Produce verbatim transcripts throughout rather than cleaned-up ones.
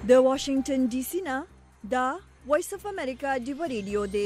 د واشنگټن ډي سي نه دا وایس اف امریکا ډیو ریډیو دی.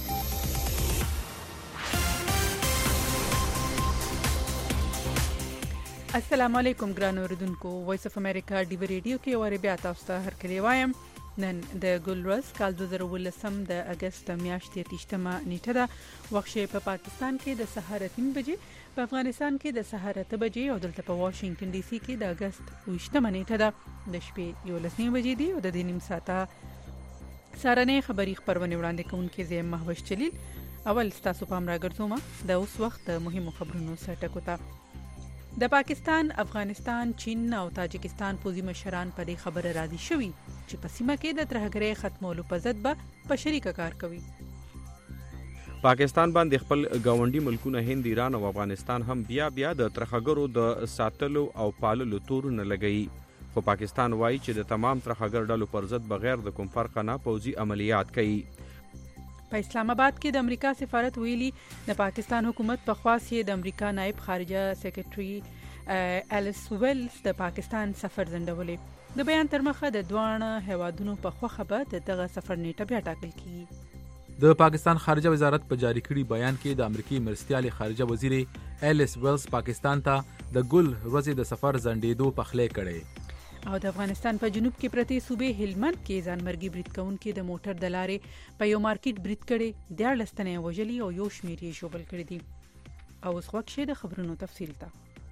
السلام علیکم ګران اوردونکو، وایس اف امریکا ډیو ریډیو کې اوري بیا تاسو ته هر کلی وایم. نن د ګلورز کال دوه زره ولسم د اگست میاشتې تیشتمه نیټه ده. وخت په پاکستان کې د سهار تین بجې، په افغانستان کې د سهار اته بجې او دلته په واشنگټن ډي سي کې د اگست ویشتمه نیټه ده. د شپې یولس بجې دي او د دې نیم ساعته سارنې خبری خبرونه وړاندې کوونکې زم محوش چلیل. اول تاسو پام راګرځوم د اوس وخت مهمو خبرونو سرټکو ته. د پاکستان، افغانستان، چین او تاجکستان پوزي مشران په دې خبره راضي شوي چې په سیمه کې د ترهګرۍ ختمولو په ضد به په شریکه کار کوي. پاکستان باندې خپل گاونډي ملکونه هند، ایران او افغانستان هم بیا بیا د ترهګرو د ساتلو او پاللو تورونه لګي. خو پاکستان وایي چې د تمام ترهګر ډلو پر ضد بغیر د کوم فرق نه پوزي عملیات کوي. په اسلام آباد کې د امریکا سفارت ویلي د پاکستان حکومت په خواص د امریکا نائب خارجه سیکریټري الیس ویلز د پاکستان سفر ځنډولې. د بیان تر مخه د دوه هیوادونو په خوخه به دغه سفر نیټه بیا ټاکل کیږي. د پاکستان خارجه وزارت په جاری کړي بیان کې د امریکای مرستیال خارجه وزیر الیس ویلز پاکستان ته د ګل ورځې د سفر ځنډېدو پخلی کړي. او د افغانستان په جنوب کې پرتی صوبې هلمند کې ځانمرګي برید کوونکي د موټر د لارې په یو مارکیټ برید کړي، دیارلس تنې وژلي او یو شمېر یې ژوبل کړي دي. او اوس وخت شي د خبرونو تفصیل ته.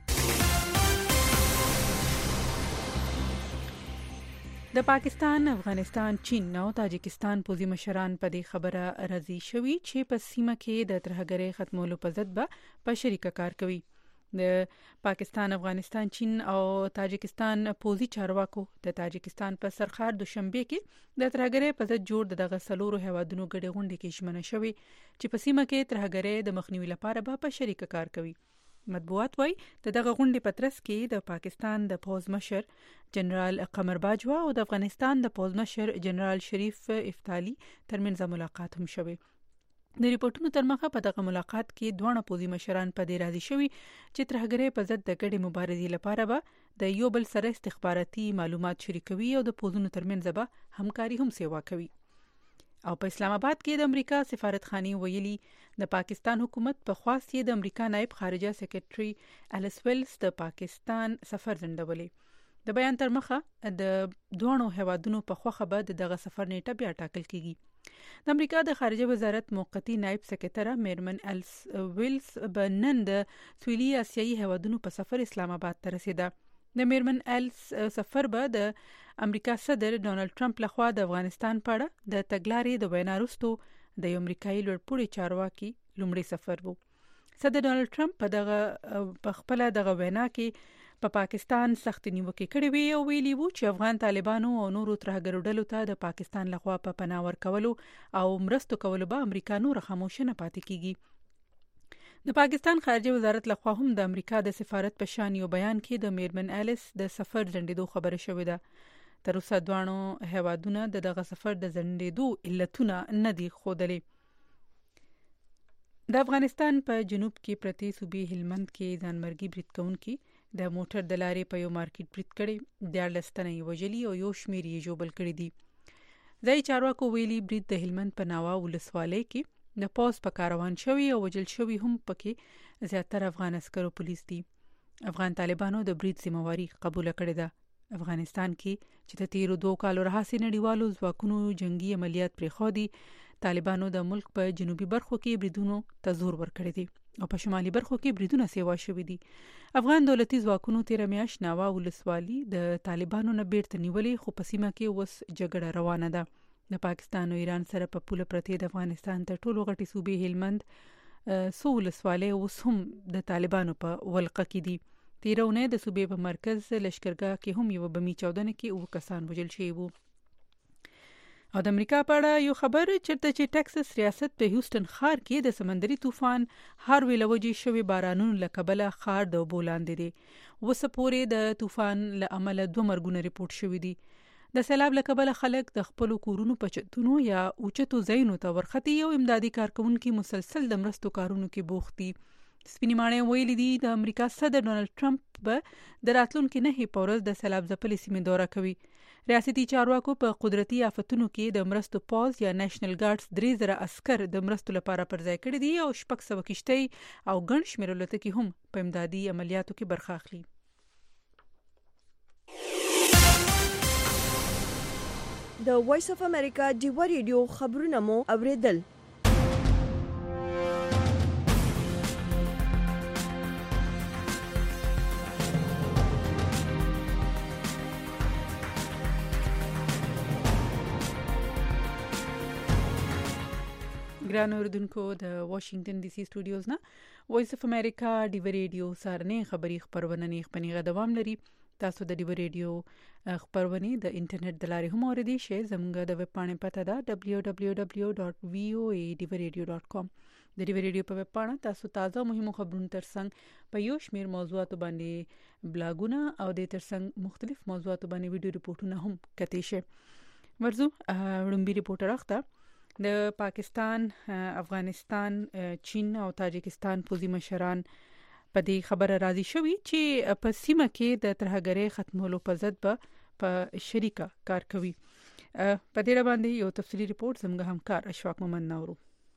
د پاکستان، افغانستان، چین او تاجکستان پوزي مشران په دې خبره راضي شوي چې په سیمه کې د ترهګرۍ ختمولو په ضد به په شریکه کار کوي. د پاکستان، افغانستان، چین او تاجکستان پوزي چارواکو د تاجکستان په سرخار دوشنبه کې د ترهګرۍ په ضد جوړ دغه سلورو هیوادونو ګډه غونډه کې ژمنه شوې چې په سیمه کې ترهګرۍ د مخنیوي لپاره به په شریکه کار کوي. مطبوعات وايي د دغه غونډې په ترڅ کې د پاکستان د پوز مشر جنرال قمر باجوا او د افغانستان د پوز مشر جنرال شریف افتالي ترمنځ ملاقات هم شوه. د ریپورتونو تر مخه په دغه ملاقات کې دوه پوزي مشران په دې راضي شوي چې ترهګرۍ په ضد د ګډې مبارزې لپاره به د یو بل سره استخباراتي معلومات شریکوي او د پوزونو ترمنځ به همکاري هم سیوا کوي. او په اسلام آباد کې د امریکا سفارتخانه ویلي د پاکستان حکومت په خواص یې د امریکا نائب خارجه سیکریټري الیس ویلز د پاکستان سفر ځنډولې. د بیان تر مخه د دوه هیوادونو په خوخه به دغه سفر نیټه بیا ټاکل کیږي. د امریکا د خارجه وزارت موقتی نائب سکرټره میرمن الیس ویلز به نن د سویلي اسیایي هیوادونو په سفر اسلام آباد ته رسیده. د میرمن الیس سفر به د امریکا صدر ډونالد ټرمپ لخوا د افغانستان په اړه د تګلارې د وینا وروسته د امریکایي لوړپوړي چارواکي لومړی سفر وو. صدر ډونالد ټرمپ په دغه په خپل دغه وینا کې په پا پاکستان سخت نیوکې کړې وي او ویلي وو چې افغان طالبانو او نورو ترهګرو ډلو ته د پاکستان لخوا په پناه ورکولو او مرستو کولو به امریکا نور خاموش نه پاتې کیږي. د پاکستان خارجه وزارت لخوا هم د امریکا د سفارت په شان یو بیان کې د میرمن الیس د سفر ځنډېدو خبره شوې ده. تر اوسه دوه هیوادونه د دغه سفر د ځنډېدو علتونه نه دي ښودلې. د افغانستان په جنوب کې پرتی صوبې هلمند کې ځانمرګي برید کوونکي د موټر د لارې په یو مارکیټ برید کړي، دیارلس تنې وژلي او یو شمېر یې ژوبل کړي دي. ځایي چارواکو ویلي برید د هلمند په ناوه ولسوالۍ کې د پوز په کاروان شوي او وژل شوي هم پکې زیاتره افغان عسکرو پولیس دي. افغان طالبانو د برید ذمہواری قبول کړې ده. افغانستان کې چې د تیرو دوه کالو راهیسې نړیوالو ځواکونو جنگي عملیات پرېښودي، طالبانو د ملک په جنوبي برخو کې بریدونو ته زور ورکړی دی او په شمالي برخو کې بریدونه سیوا شوي دي. افغان دولتي ځواکونو تیره میاشت ناوه ولسوالي د طالبانو نه بیرته نیولې، خو په سیمه کې اوس جګړه روانه ده. د پاکستان او ایران سره په پوله پرتې د افغانستان تر ټولو غټې صوبې هلمند څو ولسوالۍ اوس هم د طالبانو په ولقه کې دي. تیره اونۍ د صوبې په مرکز لشکرګاه کې هم یو بمي چاودنه کې اووه کسان وژل شوي وو. او د امریکا په اړه یو خبر چرته چې ټکساس ریاست په هیوستن ښار کې د سمندري طوفان هاروی له وجې شوي بارانونو له کبله ښار د اوبو لاندې دی. اوسه پورې د طوفان له امله دوه مرګونه ریپورټ شوي دي. د سیلاب له کبله خلک د خپلو کورونو په چتونو یا اوچتو ځایونو ته ورختي او امدادي کارکونکي مسلسل د مرستو کارونو کې بوخت دي. سپینې ماڼۍ ویلي دي د امریکا صدر ډونالد ټرمپ به د راتلونکي نهې په ورځ د سیلاب ځپلې سیمې دوره کوي. ریاستي چارواکو په قدرتي آفتونو کې د مرستو پوز یا نېشنل ګارډز درې زره عسكر د مرستو لپاره پرځای کړي دي او شپږ سوه کشتۍ او ګڼ شمېر الوتکې هم په امدادي عملیاتو کې برخه اخلي. د وایس اف امریکا ډیوا ریډیو خبرونه مو اوریدل. ګران اوردونکو د واشنگټن ډي سي سټوډیوز نه وایس اف امریکا ډیوا ریډیو سارنې خبري خبرونه نه خپنیغه دوام لري. تاسو د ډیوا ریډیو خبرونه د انټرنیټ د لارې هم اوریدي شئ. زموږ د ویب پاڼې پته ده دبلیو ډبلیو ډبلیو ډاټ وی او ای ډیوا ریډیو ډاټ کام. د ډیوا ریډیو په ویب پاڼه تاسو تازه مهمو خبرونو ترڅنګ په یو شمېر موضوعاتو باندې بلاګونه او د ترڅنګ مختلف موضوعاتو باندې ویډیو ریپورتونه هم کتئ شئ. ورزو وړاندې ریپورټر اخته د پاکستان، افغانستان، چین او تاجکستان پوځي مشران په دې خبره راضي شوي چې په سیمه کې د ترهګرۍ ختمولو په ضد به په شریکه کار کوي. په دې باندې یو تفصیلی ریپورت زموږ همکار اشفاق محمد نورو.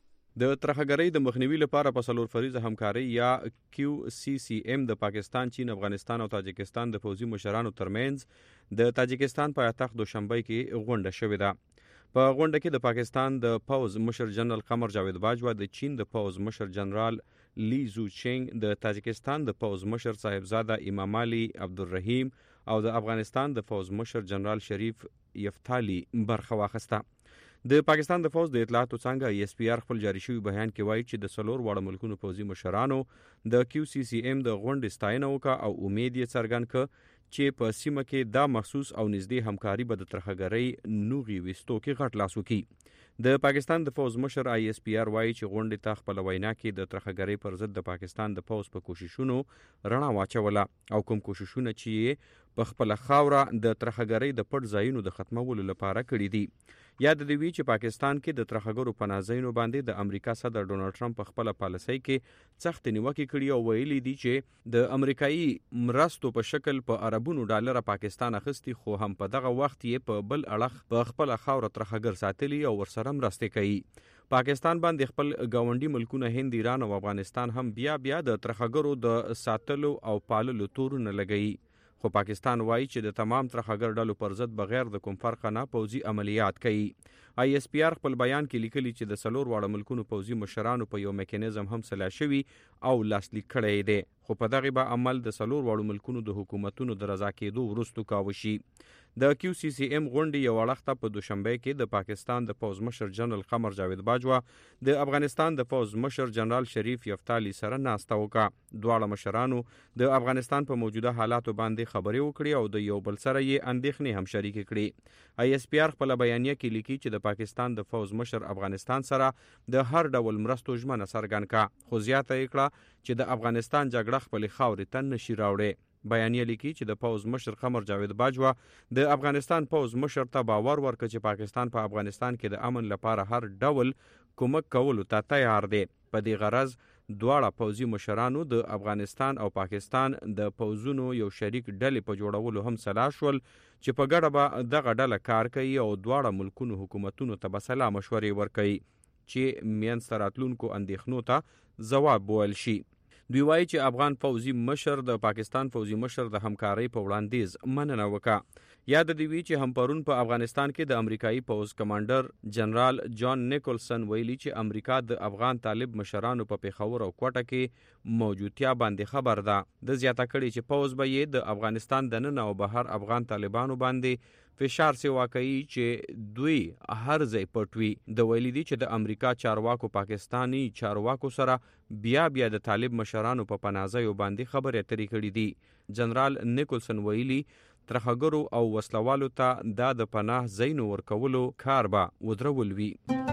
د ترهګرۍ د مخنیوي لپاره په څلور فریضه همکاري یا کیو سی سی ام د پاکستان، چین، افغانستان او تاجکستان د پوځي مشرانو ترمنځ د تاجکستان پایتخت دوشنبه کې غونډه شوې ده. په غونډه کې د پاکستان د پوز مشر جنرال قمر جاوید باجوا، د چین د پوز مشر جنرال لی زو چینګ، د تاجکستان د پوز مشر صاحبزاده امام علي عبدالرحیم او د افغانستان د پوز مشر جنرال شریف یفتالی برخه واخیسته. د پاکستان د فوج د اطلاعاتو څنګه ایس پی آر خپل جاری شوی بیان کې وایي چې د څلور واړه ملکونو پوځي مشرانو د کیو سی سی ام د غونډې ستاینه وکړه او امید یې څرګند کړ چې په سیمه کې دا مخصوص او نږدې همکاري به د ترهګرۍ نوغي وستو کې غټ لاس وکړي. د پاکستان د فوج مشر آی ایس پی آر وایي چې غونډې ته خپل وینا کې د ترهګرۍ پر ضد د پاکستان د فوج په کوششونو رڼا واچوله او کوم کوششونه چې په خپل خاوره د ترهګرۍ د پټ ځایونو د ختمولو لپاره کړي دي. یاد دی وی چې پاکستان کې د ترهګرو پناهځایونو باندې د امریکا صدر ډونالد ټرمپ په خپل پالیسۍ کې سخت نیوکه کړې او ویلي دي چې د امریکایي مرستو په شکل په اربونو ډالر پاکستان اخیستي، خو هم په دغه وخت یې په بل اړخ په خپل خاوره ترهګر ساتلی او ورسره مرسته کوي. پاکستان باندې خپل گاونډي ملکونه هند، ایران او افغانستان هم بیا بیا د ترهګرو د ساتلو او پاللو تورونه لګوي. خو پاکستان وایي چې د تمام ترهګر ډلو پر ضد بغیر د کوم فرق نه پوځي عملیات کوي. آی ایس پی آر خپل بیان کې لیکلي چې د څلور واړه ملکونو پوځي مشرانو په یو میکانیزم هم سلا شوي او لاسلیک کړی دی، خو په دغه به عمل د څلور واړو ملکونو د حکومتونو د رضا کېدو وروسته کاوه شي. د کیو سی سی ام غونډې یو وړاندې په دوشنبه کې د پاکستان د پوز مشر جنرال قمر جاوید باجوا د افغانستان د پوز مشر جنرال شریف یفتالی سره ناسته وکړه. دواړه مشرانو د افغانستان په موجوده حالاتو باندې خبرې وکړې او د یو بل سره یې اندېښنې هم شریکې کړې. آی ایس پی آر خپل بیانیه کې لیکي چې د پاکستان د فوز مشر افغانستان سره د هر ډول مرستو ژمنه څرګند کړه، خو زیاته یې کړه چې د افغانستان جګړه خپل خاورې ته نشي راوړي. بیانیه لیکي چې د پوز مشر قمر جاوید باجوا د افغانستان پوز مشر ته باور ورکړ چې پاکستان په افغانستان کې د امن لپاره هر ډول کومک کولو ته تیار دی. په دې غرض دواړه پوځي مشرانو د افغانستان او پاکستان د پوځونو یو شریک ډلې په جوړولو هم سلا شول چې په ګډه به دغه ډله کار کوي او دواړه ملکونو حکومتونو ته به سلا مشورې ورکوي چې منځ ته راتلونکو اندېښنو ته ځواب وویل شي. دوی وایي چې افغان فوزي مشر د پاکستان فوزي مشر د همکارۍ په وړاندیز مننه وکړه. یاد دی وی چې هم پرون په افغانستان کې د امریکایي پوز کمانډر جنرال جان نیکولسن ویلي چې امریکا د افغان طالب مشرانو په پیښور او کوټه کې موجودتیا باندې خبر ده. د زیاته کړي چې پوز به یې د افغانستان د نن او بهر افغان طالبانو باندې فشار سی واقعي چې دوی هر ځای پټوي. د ویلي دي چې د امریکا چارواکو پاکستانی چارواکو سره بیا بیا د طالب مشرانو په پناهځایو باندې خبرې اترې کړې دي. جنرال نیکولسن ویلي ترهګرو او وسلوالو ته دا د پناه ځایونو ورکولو کار به ودرول وي.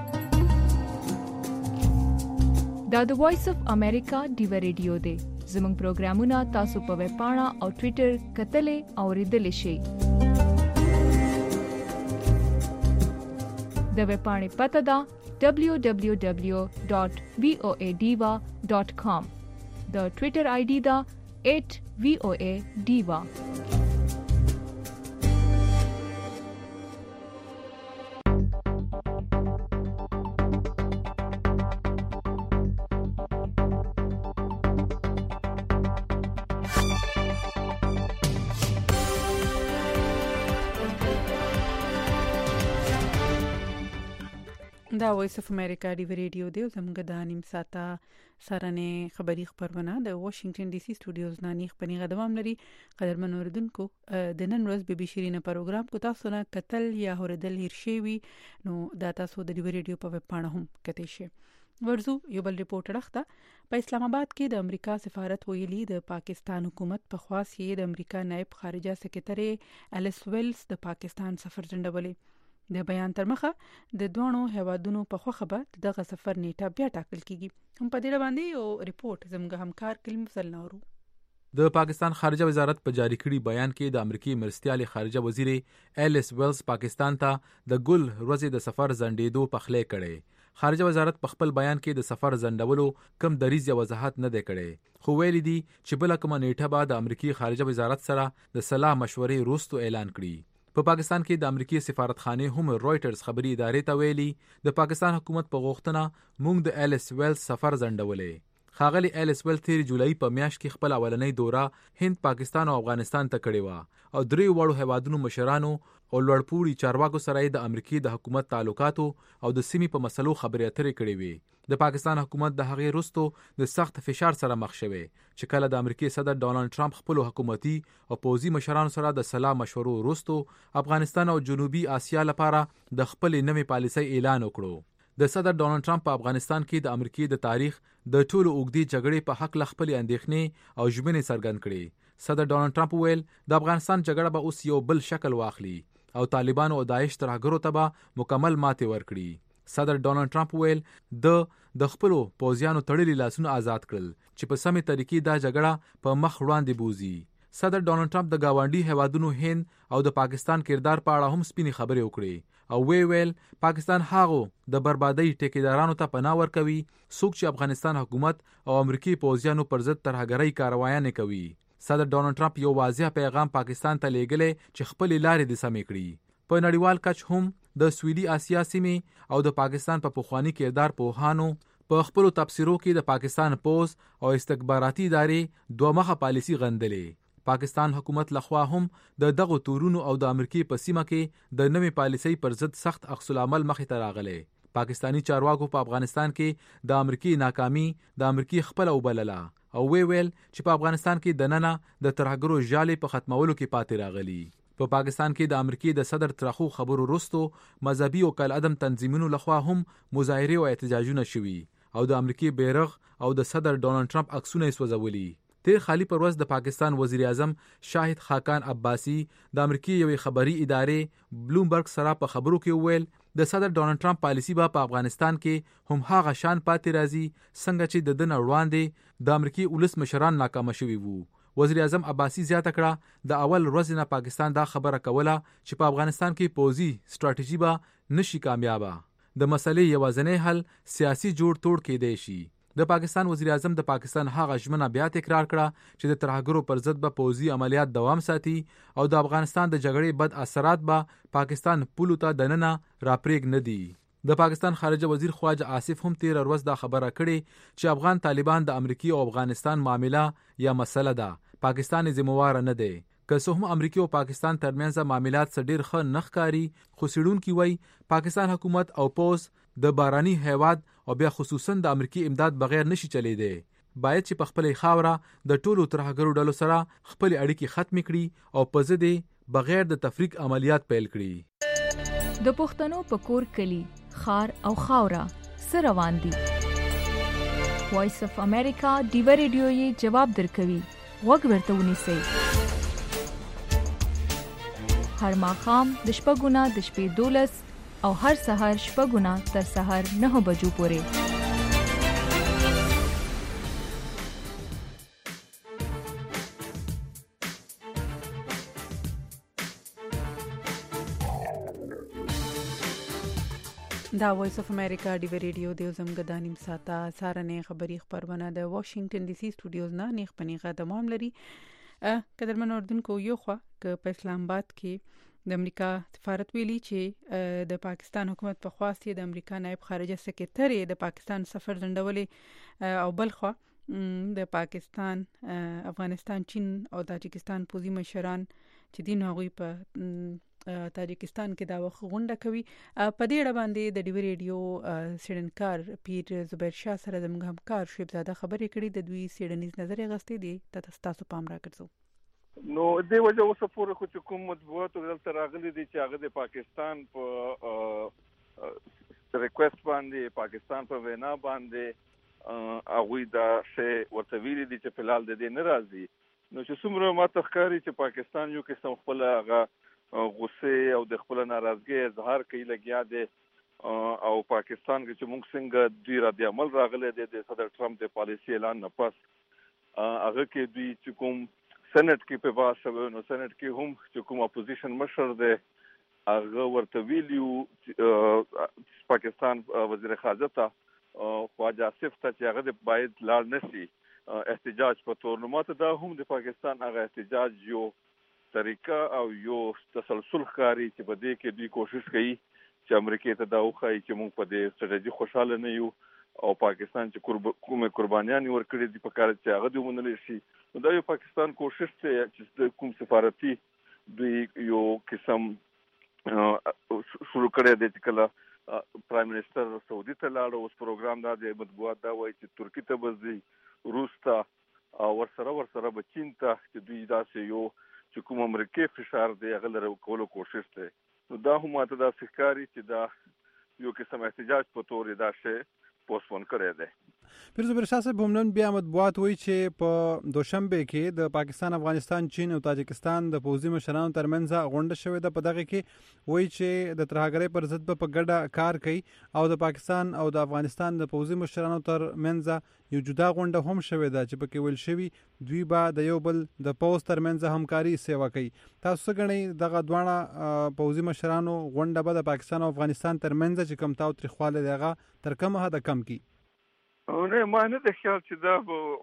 دا د وایس اف امریکا ډیوا ریډیو دی. زموږ پروګرامونه تاسو په ویب پاڼه او ټوئیټر کتلې او ریډلې شئ. د ویب پاڼې پته ده دبلیو دبلیو دبلیو ډاټ وی او ای ډیوا ډاټ کام. د ټوئیټر آی ډي ده ایټ وی او ای ډیوا. دا وایس اف امریکا دی ریډیو دی زموږ د نیم ساعته سرنه خبری خبرونه د واشنگټن ډي سي سټوډیوز نه نیخ پنی غدوام لري قدرمن اوردونکو د نن ورځ بي بي شيرینه پروګرام کو تاسو نه قتل یا هوردل هرشي نو دا تاسو د دی ریډیو په ویب پاڼه هم کته شي ورزو یو بل ریپورت راخته په اسلام آباد کې د امریکا سفارت ویلي د پاکستان حکومت په خواص یې د امریکا نائب خارجه سکرټری الیس ویلز د پاکستان سفر ځنډولې د بیان تر مخه د دوه هوادونو په خوخه به دغه سفر نیټه بیا ټاکل کیږي هم په دې باندې یو ریپورت زموږ همکار کلیم فضل نورو د پاکستان خارجه وزارت په جاری کړي بیان کې د امریکای مرستيال خارجه وزیر الیس ویلز پاکستان ته د ګل ورځې د سفر ځنډېدو په خله کړي. خارجه وزارت په خپل بیان کې د سفر ځنډولو کم دریز یا وضاحت نه دی کړي، خو ویلي دي چې بل کوم نیټه به د امریکای خارجه وزارت سره د صلاح مشورې وروسته اعلان کړي. په پا پاکستان کې د امریکای سفارتخانه هم رويټرز خبري ادارې ته ویلي د پاکستان حکومت په غوښتنه موږ د الیس ویلز سفر ځنډولې. خاغلی الیس ویل تیر جولای په میاشت کې خپل اولنۍ دوره هند، پاکستان او افغانستان ته کړې و او درې وړو هوادونو مشرانو او لوړپوړي چارواکو سره د امریکای د حکومت تعلقاتو او د سیمې په مسلو خبرې اترې کړې وې. د پاکستان حکومت د هغې وروسته د سخت فشار سره مخ شوی چې کله د امریکای صدر ډونالد ټرمپ خپل حکومتي او پوځي مشرانو سره د صلاح مشورو وروسته افغانستان او جنوبي آسیا لپاره د خپل نوې پالیسۍ اعلان وکړو. د صدر ډونالد ټرمپ په افغانستان کې د امریکای د تاریخ د ټولو اوږدې جګړې په حق لخپل اندېښنې او ژمنې څرګند کړې. صدر ډونالد ټرمپ ویل د افغانستان جګړه به اوس یو بل شکل واخلي او طالبان او داعش ترهګرو ته به مکمل ماتې ورکړي. صدر ډونالد ټرمپ ویل د د خپل پوځیانو تړلي لاسونه آزاد کړل چې په سمې طریقې دا جګړه په مخ وړاندې بوزي. صدر ډونالد ټرمپ د گاونډي هوادونو هند او د پاکستان کردار په اړه هم سپینې خبرې وکړې او وی ویل پاکستان هاغو د بربادۍ ټیکیدارانو ته پناه ورکوي څوک چې افغانستان حکومت او امریکای پوځیانو پر ضد ترهګرۍ کاروایانې کوي. صدر ډونالد ټرمپ یو واضح پیغام پاکستان ته لیږلی چې خپل لارې د سمې کړي. په نړیوال کچ هم د سویلي آسیا سیمې او د پاکستان په پخوانی کردار پوهانو په خپل تفسیرو کې د پاکستان پوز او استخباراتي ادارې دوه مخه پالیسی غندلې. پاکستان حکومت لخوا هم د دغه تورونو او د امریکای په سیمه کې د نوې پالیسۍ پر ضد سخت عکس العمل مخې ته راغلی. پاکستانی چارواکو په افغانستان کې د امریکای ناکامي د امریکای خپل وبلله او وی ویل چې په افغانستان کې د ننه د ترهګرو ژالې په ختمولو کې پاتې راغلي. په پا پاکستان کې د امریکای د صدر ترخو خبرو وروسته مذهبي او کل عدم تنظیمونو لخوا هم مظاهره او احتجاجونه شوي او د امریکای بیرغ او د صدر ډونالد ټرمپ عکسونه سوځولي. تیر خالی پر ورځ د پاکستان وزیر اعظم شاهد خاقان عباسی د امریکای یوې خبري ادارې بلومبرګ سره په خبرو کې ویل د صدر ډونالد ټرمپ پالیسی به په افغانستان کې هم هغه شان پاتې راځي څنګه چې د دن وړاندې د امریکای ولس مشران ناکام شوي وو. وزیر اعظم عباسی زیاته کړه د اول ورځ نه پاکستان دا خبره کوله چې په افغانستان کې پوځي ستراتیژي به نشي کامیابه. د مسلې یوازینی حل سیاسي جوړ توړ کېدای شي. د پاکستان وزیر اعظم د پاکستان هغه ژمنه بیا تکرار کړه چې د ترهګرو پر ضد به پوځي عملیات دوام ساتي او د افغانستان د جګړې بد اثرات به پاکستان پولو ته دننه راپریږ نه دي. د پاکستان خارجه وزیر خواجه آصف هم تیر ورځ دا خبره کړې چې افغان طالبان د امریکای او افغانستان معامله یا مسله ده، پاکستان ذمہوار نه دی. که څه هم امریکای او پاکستان ترمنځ معاملات څه ډیر ښه نه ښکاري، خو څېړونکي وایي پاکستان حکومت او پوز د باراني هیواد او بیا خصوصا د امریکای امداد بغیر نشي چلیدي. باید چې په خپلې خاوره د ټولو ترهګرو ډلو سره خپل اړیکې ختم کړي او په ضد بغیر د تفریق عملیات پیل کړي. د پښتنو په کور کلی خار او خاوره سره روان دي. وایس اف امریکا دیو ریډیو یې جواب درکوي. وګ ورته ونیسئ. هر ماښام د شپږونه د شپې دولس او هر سحر شپږونه تر سحر نه بجو پورې. دا وایس اف امریکا دی ریډیو د زمګ د نیم ساعته سارنه خبری خبرونه د واشنگټن ډي سي سټوډیوز نه نیخ پنیغه د دوام لري. قدرمن اردوونکو یو خو ک په اسلام آباد کې د امریکا سفارت ویلي چې د پاکستان حکومت په خواسته د امریکا نائب خارجه سکرټری د پاکستان سفر ځنډولې او بل خو د پاکستان، افغانستان، چین او تاجکستان پوځي مشران چې دین هغوی په تاجکستان کې دا وخت غونډه کوي. په دې اړه باندې د ډیوی ریډیو سیډنکار پیر زبیر شاه سره زموږ همکار شیب زاده خبرې کړي. د دوی سیډنیز نظر غستې دي ته تاسو پام راکړئ. نو د وجه اوس پورې خو چې کوم مطبوعات دلته راغلي دي چې هغه د پاکستان په ریکوست باندې پاکستان په وینا باندې هغه دا څه ورته ویلي دي چې فلال د دې ناراضي. نو چې څومره ماته ښکاري چې پاکستان یو قسم خپل هغه غصه او د خپل ناراضګۍ اظهار کوي لګیا دي او پاکستان کې چې موږ څنګه دوی را دي عمل راغلي دي د صدر ټرمپ د پالیسي اعلان نه پس هغه کې دوی چې کوم سنټ کې په واسه نو سنټ کې هم چې کوم اپوزیشن مشر دی هغه ورته ویلیو پاکستان وزیر خارجه ته خواجه آصف ته چې هغه باید لاړ نشي احتجاج په تور. نو ماته دا هم د پاکستان هغه احتجاج یو طریقه او یو تسلسل ښکاري چې په دې کې دوی کوشش کوي چې امریکا ته دا وښایي چې موږ په دې سټریټجی خوشاله نه یو او پاکستان چې کومه قربانیان ورکړي دي په کار چې هغه دوی مونږ شي. نو دا یو پاکستان کوشش ته چې کوم سفارتي دوی یو قسم شروع کړی دی چې کله پرایم منسٹر سعودي ته لاړ. اوس پروګرام دا د مطبوعات دا وایي چې ترکی ته بځي روس ته ورسره ورسره به چین ته چې دوی داسې یو چې کوم امریکای فشار دی هغه لري کولو کوشش دی. نو دا هم ماته دا ښکاري چې دا یو قسم احتجاج په تور دا شی پوسټپون کړی دی. پیر زبیر شاه صاحب هم نن بیا مطبوعات وایي چې په دوشنبه کې د پاکستان، افغانستان، چین او تاجکستان د پوځي مشرانو ترمنځ غونډه شوې ده. په دغه کې وایي چې د ترهګرۍ پر ضد به په ګډه کار کوي او د پاکستان او د افغانستان د پوځي مشرانو ترمنځ یو جدا غونډه هم شوې ده چې پکې ویل شوي دوی به د یو بل د پوځ ترمنځ همکاري سیوا کوي. تاسو څه ګڼئ دغه دواړه پوځي مشرانو غونډه به د پاکستان او افغانستان ترمنځ چې کوم تاوتریخوالی دی هغه تر کومه حده کم کړي؟ نه ما نه د خیال چې دا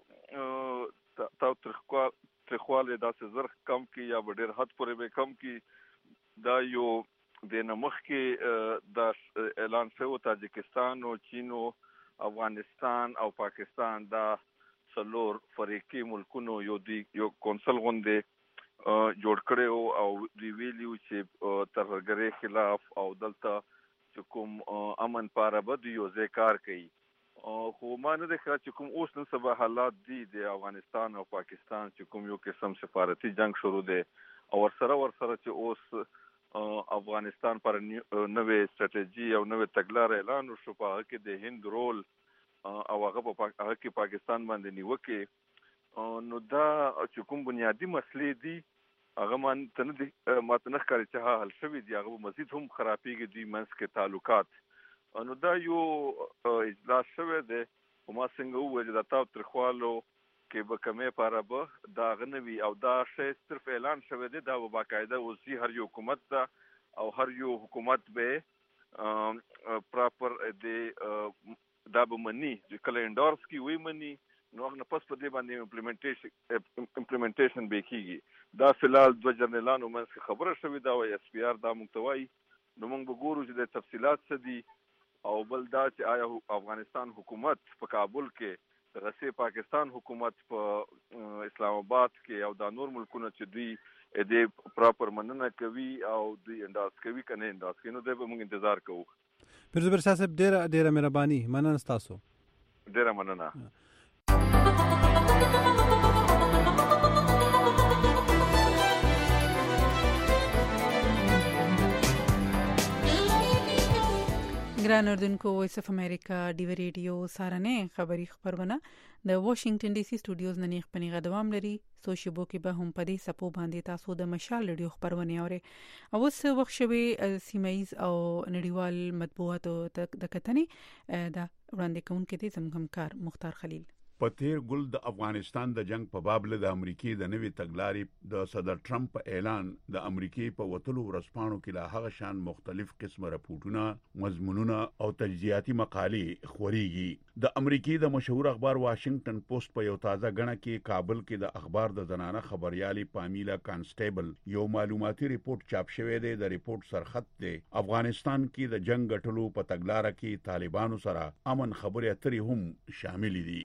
به تاوتریخوالی داسې زر کم کړي یا به ډېر حد پورې به کم کړي. دا یو د نه مخکې دا اعلان شوی تاجکستان او چین او افغانستان او پاکستان دا څلور فریقي ملکونو یو دی یو کونسل غونډې جوړ کړی او دوی ویلي چې ترهګرۍ خلاف او دلته چې کوم امن پاره به دوی یو ځای کار کوي. خو ما نه دی ښه چې کوم اوس نن سبا حالات دي د افغانستان او پاکستان چې کوم یو قسم سفارتي جنگ شروع دی او ورسره ورسره چې اوس افغانستان پر نوې سټریټجی او نوې تګلارې اعلان وشو په هغه کې د هند رول او هغه په هغه کې پاکستان باندې نیوکه. نو دا چې کوم بنیادی مسلې دي هغه مان ته نه دي ماته نه ښکاري چې حل شوي دي هغه مزید هم خرابېږي دوی منځ کې تعلقات. نو دا یو اجلاس شوی دی او ما څنګه وویل چې دا تاوتریخوالو کې به کمې پاره به دا هغه نه وي او دا شی صرف اعلان شوی دی دا به باقاعده اوسي هر یو حکومت ته او هر یو حکومت به پراپر دی دا به مني چې کله انډورس کی وی مني نو هغه پس په دې باندې امپلیمنټیشن امپلیمنټیشن به کیږي. دا فلال دوه جنرالانو منځ خبره شوې دا وایي اس پی آر دا محتوی نو موږ به ګورو چې د تفصيلات څه دي او بل دا چې آیا افغانستان حکومت په کابل کې د غسې پاکستان حکومت په اسلام آباد کې او دا نور ملکونه چې دوی دې پراپر مننه کوي او دوی انداز کوي کنه انداز کوي نو دوی به موږ انتظار کوو. پیر زبیر شاه صاحب ډیره ډیره مهرباني مننه تاسو. ډیره مننه. ګران اردوونکو وایس اف امریکا ډیوی ریډیو سارنه خبری خبرونه د واشنگټن ډي سي سټوډیوز نه نیخ پنیغه دوام لري. سو شبو کې به هم پدې سپو باندې تاسو د مشال ریډیو خبرونه اوري او اوس وخت شوي سیمایز او نړیوال مطبوعاتو د کتنې دا وړاندې کوونکې دي زموږ همکار مختار خلیل. پتیر ګل د افغانستان د جنگ په باب له د امریکای د نوې تګلارې د صدر ټرمپ په اعلان د امریکای په وټلو ورسپانو کې لا هغه شان مختلف قسمه راپورټونه مضمونونه او تجزیاتي مقالې خوريږي. د امریکای د مشهور اخبار واشنگټن پوسټ په یو تازه غنه کې کابل کې د اخبار د زنانه خبريالي پامیلا کانسټیبل یو معلوماتي ریپورت چاپ شوی دی. د ریپورت سرخط دی افغانستان کې د جنگ غټلو په تګلارې کې طالبانو سره امن خبرې اترې هم شامل دي. د ریپورت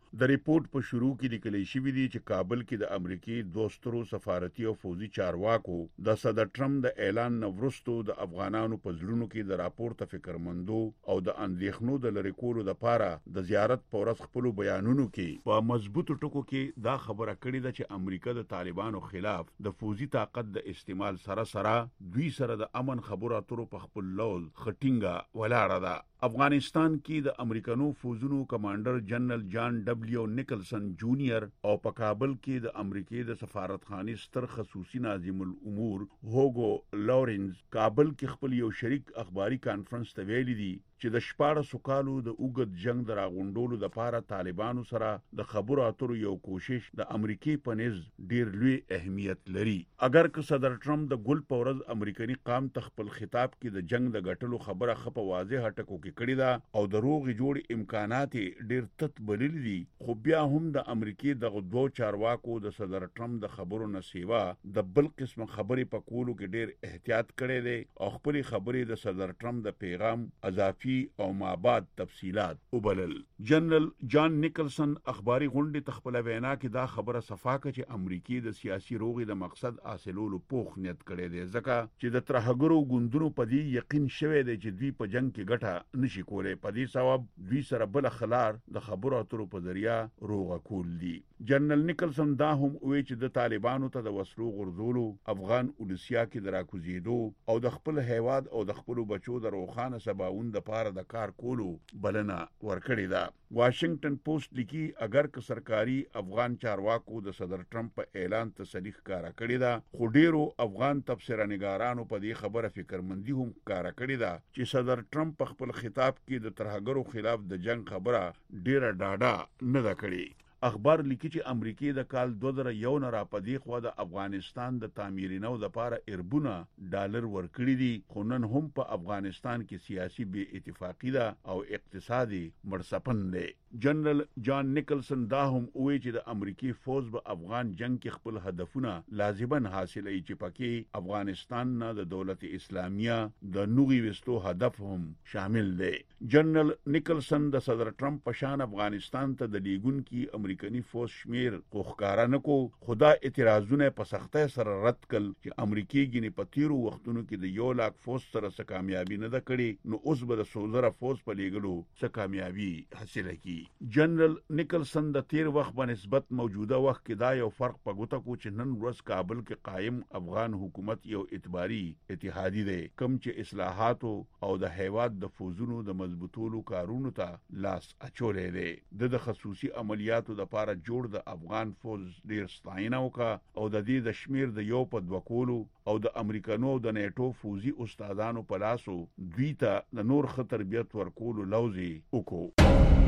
ریپورت په شروع کې لیکل شوی دی چې کابل کې د امریکای دوسترو سفارتي او فوزي چارواکو د صدر ټرمپ د اعلان نورستو د افغانانو په ځلونو کې د راپورته فکرمندو او د اندېښنو د لری کولو لپاره د زیارت په ورځ خپل بیانونو کې په مضبوطو ټکو کې دا خبره کړې ده چې امریکا د طالبانو خلاف د فوزي طاقت د استعمال سره سره دوی سره د امن خبرو اترو په خپل لول خټینګه ولاړه ده. افغانستان کې د امریکانو فوزونو کمانډر جنرال جان ډبلیو نیکلسن جونیئر او په کابل کې د امریکای د سفارتخانې ستر خصوصي ناظم الامور هوګو لورنز کابل کې خپل یو شریک اخباري کانفرنس ته ویلي دي چې د شپاړسو کالو د اوږد جنگ د راغونډولو لپاره طالبانو سره د خبرو اترو یو کوشش د امریکای په نس ډیر لوی اهمیت لري. اگر که صدر ټرمپ د ګل په ورځ امریکایي قام ته خپل خطاب کې د جنگ د غټلو خبره خپه واضح ټکو کې کړی دا او د روغ جوړ امکانات ډیر تت بلل دي، خو بیا هم د امریکای د دوه چارواکو د صدر ټرمپ د خبرو نسیوا د بل قسم خبرې په کولو کې ډیر احتیاط کړی دی او خپل خبرې د صدر ټرمپ د پیغام اضافي او مابعد تفصيلات وبلل. جنرال جان نیکلسن اخباري غونډه تخپل وینا کې دا خبره صفاکه چې امریکای د سیاسي روغي د مقصد حاصلولو پوخ نیت کړی دی، ځکه چې د ترهګرو ګوندونو په دې یقین شوی دی چې دوی په جنگ کې ګټه نشي کولای. په دې سبب دوی سره بل خلار د خبرو اترو په ذریعہ روغه کول دي. جنرال نیکلسن دا هم وی چې د طالبانو ته د وسلو غرزولو افغان اولسیا کې دراکوزیدو او د خپل هیواد او د خپل بچو د روخانه سباوند د د کار کولو بلنه ورکړی ده. واشنگټن پوسټ لیکي اگر که سرکاري افغان چارواکو د صدر ټرمپ په اعلان تصدیق کارا کړی ده، خو ډیرو افغان تبصره نگارانو په دې خبره فکرمندي هم کارا کړی ده چې صدر ټرمپ په خپل خطاب کې د ترهګرو خلاف د جنگ خبره ډیره ډاډه نه ده کړې. اخبار لیکي چې امریکای د کال دوه زره یو نه را پدې خو د افغانستان د تعمیرینو لپاره اربونه ډالر ورکړي دي، خو نن هم په افغانستان کې سیاسي بې اتفاقی ده او اقتصادي مرسپن دی. جنرال جان نیکلسن دا هم وایي چې د امریکای فوج په افغان جنگ کې خپل هدفونه لازمن حاصلوي چې پکې افغانستان نه د دولت اسلامیه د نوغي وستو هدف هم شامل دی. جنرال نیکلسن د صدر ټرمپ په شان افغانستان ته د لیګون کې امریکایي فوج شمیر خوخکارا نکو، خدا اعتراضونه په سختۍ سره رد کړل چې امریکای ګینه په تیرو وختونو کې د یو لاک فوج سره څه کامیابی نه ده کړې، نو اوس به د سوزره فوج په لیګلو څه کامیابی حاصله کی. جنرال نیکلسن د تیر وخت په نسبت موجوده وخت کې دا یو فرق په ګوته کو چې نن ورځ کابل کې قائم افغان حکومت یو اعتباري اتحادی دی، کم چې اصلاحات او د هیواد د فوزونو د مضبوطولو کارونو ته لاس اچولې دی. د خصوصي عملیاتو د لپاره جوړ د افغان فوج ډیر ستاینه وکړه او د دې د شمیر د یو په دوه کولو او د امریکانو د نیټو فوزي استادانو په لاسو دوی ته د نور خطر تربیت ورکولو لوزي وکړو.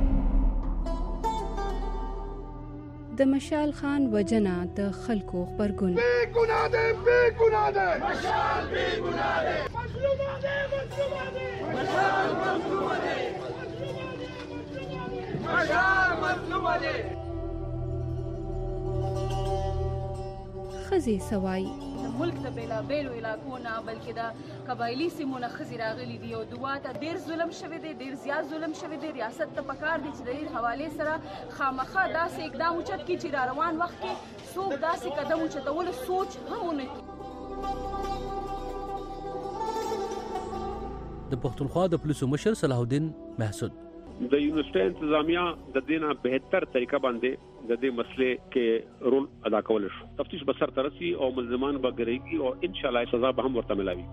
د مشال خان وجنا د خلکو خبرګون بے گناہ دے بے گناہ دے مشال بے گناہ دے مظلوم دے مظلوم دے مشال مظلوم دے مشال مظلوم دے خزي سوای ملک ته بلا بیلو علاقونه بلکې دا قبایلی سیمونه خزي راغلي دي او دوه ته ډیر ظلم شوی دی، ډیر زیات ظلم شوی دی. ریاست ته پکار دي چې د دې حواله سره خامخا داسې اقدام اوچت کړي چې را روان وخت کې څوک داسې قدم اوچتول سوچ هم نه کوي. د پښتونخوا د پولیسو مشر صلاح الدین محسود د یونیورسيټي انتظامیه د دینه بهتر طریقه باندې د دې مسلې کې رول ادا کول شو. تفتیش به سر ترسي او ملزمان به ګرځي او ان شاء الله سزا به هم ورته ملاوي.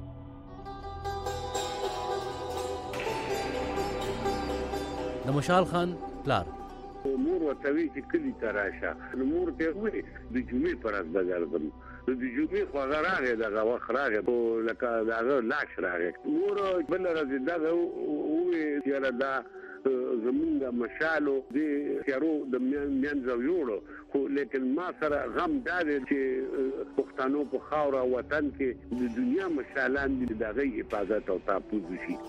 د مشال خان پلار امور وتوی چې کلی تراشه امور ته وي د جمعې پر از بغردم د جمعې خو غراغه دغه وخت راغه لکه دغه لاش راغه نور بل راځي دغه او یاره دا زمونږ مشالو د خیرو د منځو یوړو خو لیکن ما سره غم دا دی چې پښتنو په خاور وطن کې د دنیا مشالان د دغه حفاظت او تحفظ شي.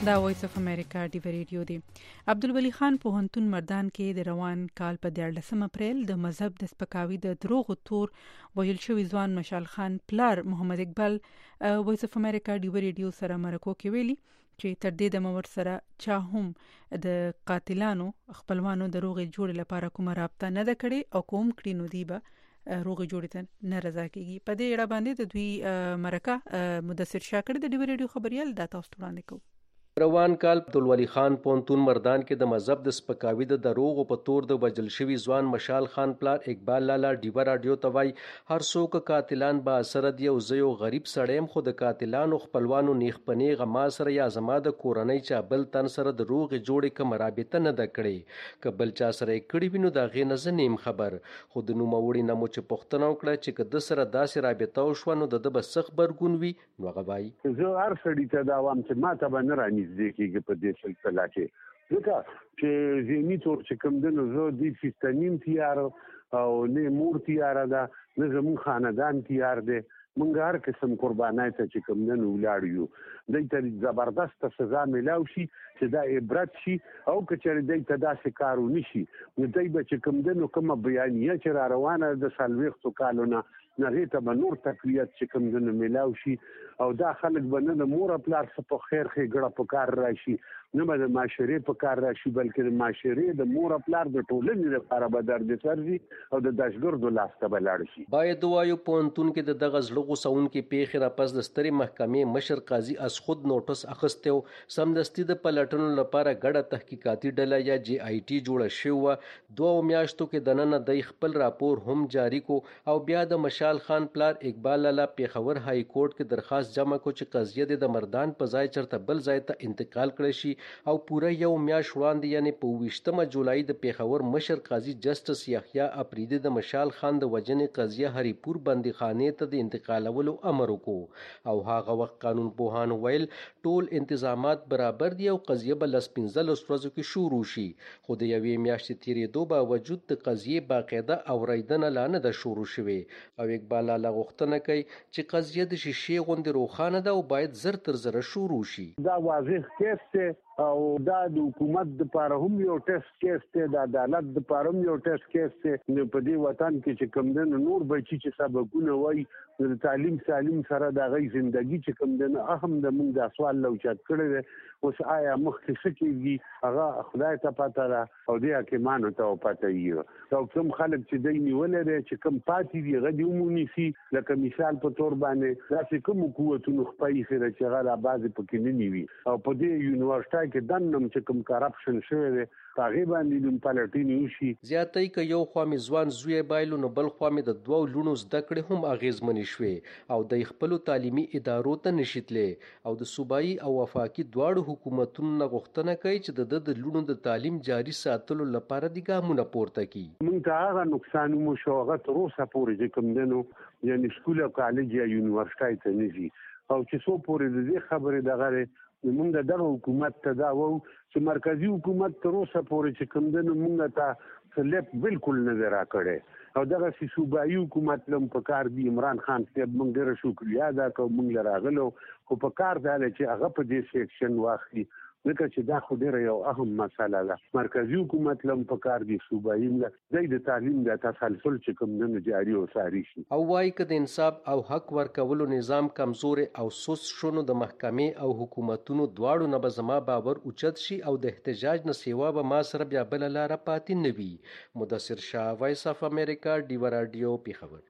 دا وایس اف امریکا ډیو ریډیو دی. عبدالولی خان پوهنتون مردان کې د روان کال په دیارلسم اپریل د مذهب د سپکاوي د دروغ تور ویل شوی ځوان مشال خان پلار محمد اقبال وایس اف امریکا ډیو ریډیو سره مرکو کې ویلي چې تر دې د مور سره چا هم د قاتلانو خپلوانو د روغ جوړ لپاره کومه رابطه نه ده کړې او کوم کړي نو دی به روغ جوړ ته نه رضا کیږي. په دې اړه باندې د دوی مرکه مدثر شاکر د ډیو ریډیو خبريال د تاسو وړاندې کوي. روان کال عبدالولی خان پونتون مردان کې د مذهب د سپکاوي د دروغ په تور د وجل شوی ځوان مشال خان پلار اقبال لالا ډیو رادیو توای هر څوک قاتلان با اثر دی او زه یو غریب سړیم خو د قاتلانو خپلوانو نیخ پنی غما سره یا زما د کورنۍ چا بل تن سره د روغ جوړې کوم رابطه نه د کړي کبل چا سره کړي وینو دا غي نه زنیم خبر خو د نو موري نه مو چې پښتنو کړه چې د سره داسې رابطه وشو نو د بس خبرګون وی نو غوای زه هر سړی ته دا وام چې ما ته باندې رانی ځکه په دې سلسله کې ځکه چې زمي تور چې کوم د نو د فستانین تیار او نه مور تیار ده نه زمون خاندان تیار ده مونږ هر قسم قربانای ته چې کوم نه ولاړ یو دای ته زبردست سزا ملاو شي چې دا عبرت شي او کچری دای ته داسې کارو نشي نو دای به چې کوم د نو کوم بیانیه چې را روانه د سالويختو کالونه نه ته به نور تقویت چې کوم د ملاو شي او دا خلک به نه د مور پلار څخه په خیر خې ګړه په کار راشي نه به د معاشري په کار راشي بلکې د معاشري د مور پلار د ټولنې لپاره به درد سرځي او د داشګردو لاس ته بلاړ شي. باید وایو پونتون کې د دغه زړه غوسون کې پیښه را پس د ستري محکمې مشر قاضي اس خود نوټس اخستو سمدستي د پلټنو لپاره ګډه تحقیقاتي ډله یا جی آی ټي جوړه شو دوه میاشتو کې دننه د خپل راپور هم جاری کو او بیا د مشال خان پلار اقبال لالا پیښور های کورټ کې درخواست جمع کو چې قضیه د مردان په ځای چرته بل ځای ته انتقال کړي شي او پوره یو میاشت وړاندې یعنی په ویشتمه جولای د پیښور مشر قاضي جسټس یحیی اپریدي د مشال خان د وجنې قضیه هریپور بندیخانه ته د انتقالولو امر وکړو او هغه وخت قانون پوهان ویل ټول انتظامات برابر دي او قضیه بل سپینځل ورځو کې شروع شي خو د یوې میاشتې تیرېدو باوجود د قضیه باقاعده اوریدنه لا نه ده شروع شوې او اقبال لا غوښتنه کوي چې قضیه د شیشې غوندې روښانه ده او باید زر تر زر شروع شي. دا واضح کیس ته او دا د حکومت د لپاره هم یو ټیسټ کیس ته د عدالت د لپاره هم یو ټیسټ کیس ته نو په دې وطن کې چې کوم دن نور بچی چې سبقونه وای د تعلیم سالم سره د غي ژوندۍ چې کوم دن اهم د موږ د سوال لوچات کړی اوس آیا مخکې سکیږي هغه خدای ته پته ده او دې حکیمانو ته پته یو او کوم خلک چې دای نیولې ده چې کوم پاتې دی غدي عمومي سي لکه مثال په تور باندې داسې کوم قوتونو خپای خره چې غلا بازي پکې نه نیوي او په دې یونیورسيټي کې دنم چې کوم کرپشن شوی دی هغه باندې د پالټینی وشي زیاتې ک یو خوا می ځوان زوی بایلو نو بل خوا می د دوو لونو زده کړې هم اغیزمنې شوې او د خپل تعلیمي ادارو ته نشیتلې او د صوبایي او وفاقي دواړو حکومتونو غوښتنه کوي چې د لونو د تعلیم جاري ساتلو لپاره د ګامونه پورته کړي. موږ ته هغه نقصان مو شوغه تر اوسه پورې چې کوم دنو یعنی سکول او کالج یا یونیورسيټي ته نشي او چې څو پورې د دې خبرې دغه موږ د حکومت ته دا وو چې مرکزی حکومت تر اوسه پورې چې کوم دنو موږ ته سلیپ بالکل نه راکړي او دغه سی صوبایي حکومت لم په کار دی عمران خان صاحب موږ ډېر شکریا ادا کوو موږ لراغلو خو په کار دی چې هغه په دې سیکشن واخلي ځکه چې دا خو ډېر یو اهم مسله ده مرکزی حکومت لم په کار دی صوبایي لږ د تعلیم د تسلسل چې کوم نه جاری او ساري شي او وايي چې د انصاف او حق ورکولو نظام کمزور او سوس شونو د محکمې او حکومتونو دواړو نه به زما باور اوچت شي او د احتجاج نه سیوا به ما سره بیا بل لار پاتې نه وي. مدثر شاه وایس اف امریکا ډیو رادیو پیښور.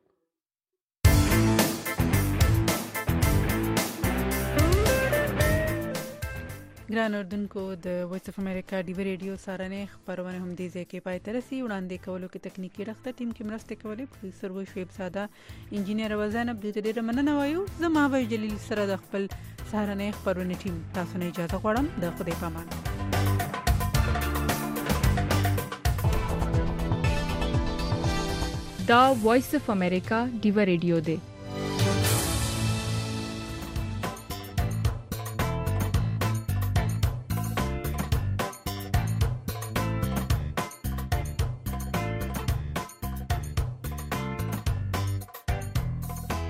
ګران اردوونکو د وایس اف امریکا ډیو ریډیو سارنه خبرونه هم دي ځکه پای ترسي وړاندې کولو کې تکنیکی رخته ټیم کې مرسته کولې پروډوسر و شعیب ساده انجینیر وزن عبد ډېر مننه وایو زما وای جلیل سره د خپل سارنه خبرونه ټیم تاسو نه اجازه غواړم د خدای پامان. دا وایس اف امریکا ډیو ریډیو دی